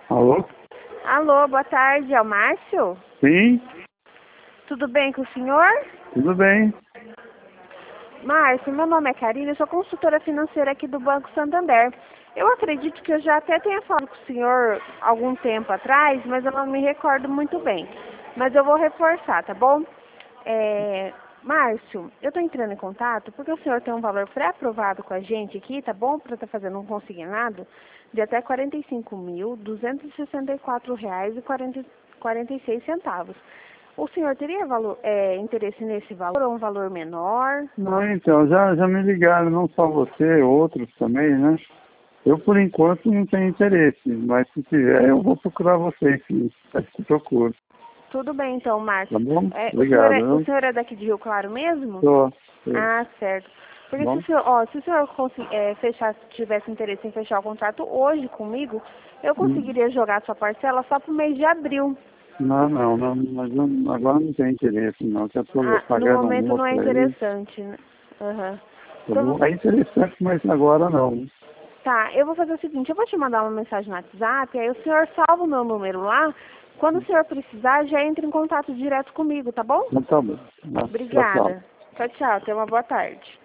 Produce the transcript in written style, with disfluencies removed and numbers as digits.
Alô? Alô, boa tarde, é o Márcio? Sim, Tudo bem com o senhor? tudo bem. Márcio, meu nome é Karina, eu sou consultora financeira aqui do Banco Santander. Eu acredito que eu já até tenha falado com o senhor algum tempo atrás, mas eu não me recordo muito bem. Mas eu vou reforçar, tá bom? Márcio, eu estou entrando em contato porque o senhor tem um valor pré-aprovado com a gente aqui, tá bom? Para estar fazendo um consignado de até R$ 45.264,46. O senhor teria interesse nesse valor ou um valor menor? Não, então, já me ligaram, não só você, outros também, né? Eu, por enquanto, não tenho interesse, mas se tiver, eu vou procurar vocês, sim. É que procuro. Tudo bem, então, Márcio. Tá bom? O senhor Obrigado, o viu? senhor é daqui de Rio Claro mesmo? Tô. Ah, certo. Tá Porque bom? se o senhor tivesse interesse em fechar o contrato hoje comigo, eu Hum. conseguiria jogar sua parcela só para o mês de abril. Não, mas agora não tem interesse, não. Já estou Ah, no pagando um momento não é outro aí, interessante, né? Aham. tá bom? É interessante, mas agora não. Tá, eu vou fazer o seguinte, eu vou te mandar uma mensagem no WhatsApp, aí o senhor salva o meu número lá. Quando o senhor precisar, já entra em contato direto comigo, tá bom? Então tá bom. Tchau, tchau. Obrigada. Tchau, tchau. Tenha uma boa tarde.